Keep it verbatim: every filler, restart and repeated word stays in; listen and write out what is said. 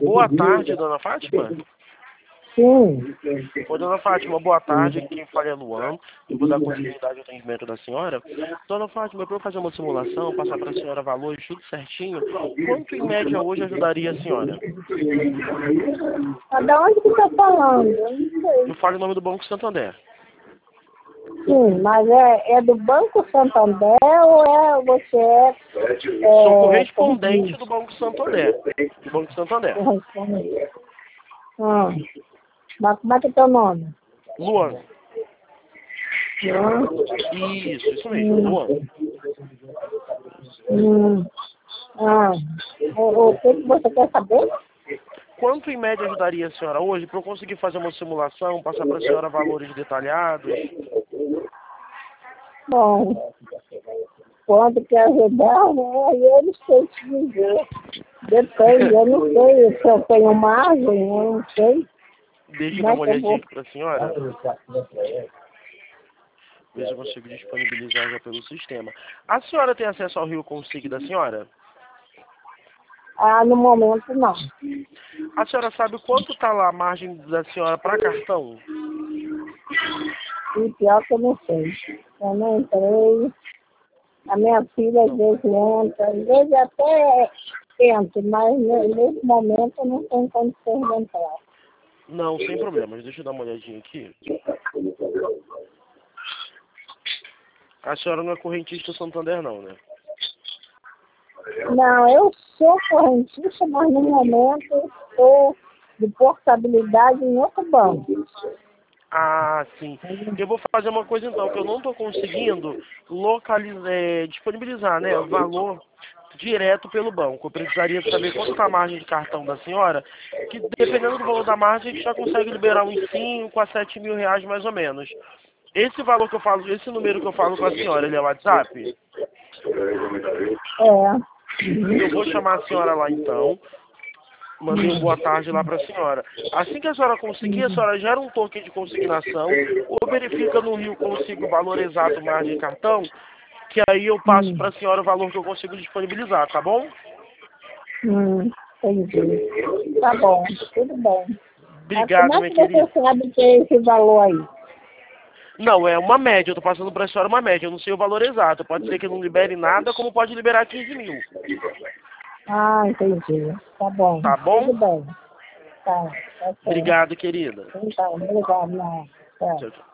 Boa tarde, dona Fátima. Sim. Oi, dona Fátima, boa tarde. Quem fala é Luan. Eu vou dar continuidade ao atendimento da senhora. Dona Fátima, para eu fazer uma simulação, passar para a senhora valores, tudo certinho, quanto em média hoje ajudaria a senhora? Mas da onde que está falando? Eu não sei. Eu falo em nome do Banco Santander. Sim, mas é, é do Banco Santander ou é você é... é Sou correspondente do Banco Santander. Do Banco Santander. Correspondente. Ah. Mas como é que é teu nome? Luan. Luan? Isso, isso mesmo, Hum. Luan. Hum. Ah. O, o que que você quer saber? Quanto em média ajudaria a senhora hoje para eu conseguir fazer uma simulação, passar para a senhora valores detalhados? Bom, quanto que ajudar, né? Eu não sei te dizer. Depende, eu não sei se eu tenho margem, eu não sei. Deixa eu Como dar é uma que eu olhadinha vou? aqui para a senhora. Ver se eu consigo disponibilizar já pelo sistema. A senhora tem acesso ao Rio Consig da senhora? Ah, no momento não. A senhora sabe quanto está lá a margem da senhora para cartão? E pior que eu não sei. Eu não entrei. A minha filha às vezes entra, às vezes até entra, mas ne- nesse momento eu não tenho condições de entrar. Não, sem problemas. Deixa eu dar uma olhadinha aqui. A senhora não é correntista Santander não, né? Não, eu sou correntista, mas no momento estou de portabilidade em outro banco. Ah, sim. Eu vou fazer uma coisa então, que eu não estou conseguindo localizar, é, disponibilizar, né, o valor direto pelo banco. Eu precisaria saber quanto está a margem de cartão da senhora, que dependendo do valor da margem, a gente já consegue liberar uns cinco a sete mil reais mais ou menos. Esse valor que eu falo, esse número que eu falo com a senhora, ele é o WhatsApp? É. Eu vou chamar a senhora lá então. Mandei um boa tarde lá para a senhora. Assim que a senhora conseguir, a senhora gera um token de consignação ou verifica no Rio consigo o valor exato margem de cartão, que aí eu passo Hum, para a senhora o valor que eu consigo disponibilizar, tá bom? hum, entendi. Tá bom, tudo bem. Mas como Obrigado, é minha que você querida. sabe que é esse valor aí? Não, é uma média, eu tô passando para a senhora uma média, eu não sei o valor exato. Pode ser que eu não libere nada, como pode liberar quinze mil. Ah, entendi. Tá bom, Tá bom? tudo bem. Tá, tá certo. Obrigado, querida. Então, obrigado, não. Tá. Tchau, tchau.